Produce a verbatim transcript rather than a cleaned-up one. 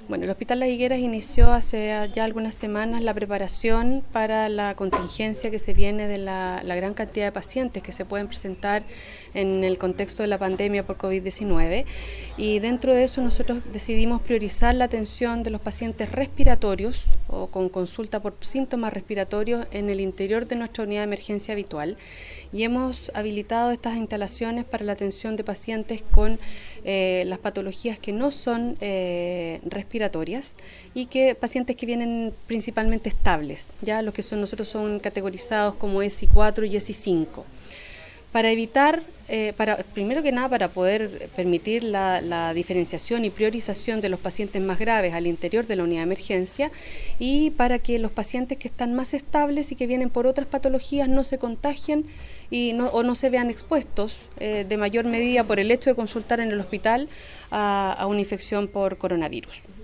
Bueno, el Hospital Las Higueras inició hace ya algunas semanas la preparación para la contingencia que se viene de la, la gran cantidad de pacientes que se pueden presentar en el contexto de la pandemia por COVID diecinueve, y dentro de eso nosotros decidimos priorizar la atención de los pacientes respiratorios o con consulta por síntomas respiratorios en el interior de nuestra unidad de emergencia habitual, y hemos habilitado estas instalaciones para la atención de pacientes con eh, las patologías que no son eh, respiratorias y que pacientes que vienen principalmente estables, ya los que son nosotros son categorizados como E S I cuatro y E S I cinco. Para evitar, eh, para, primero que nada, para poder permitir la, la diferenciación y priorización de los pacientes más graves al interior de la unidad de emergencia, y para que los pacientes que están más estables y que vienen por otras patologías no se contagien y no, o no se vean expuestos eh, de mayor medida por el hecho de consultar en el hospital a, a una infección por coronavirus.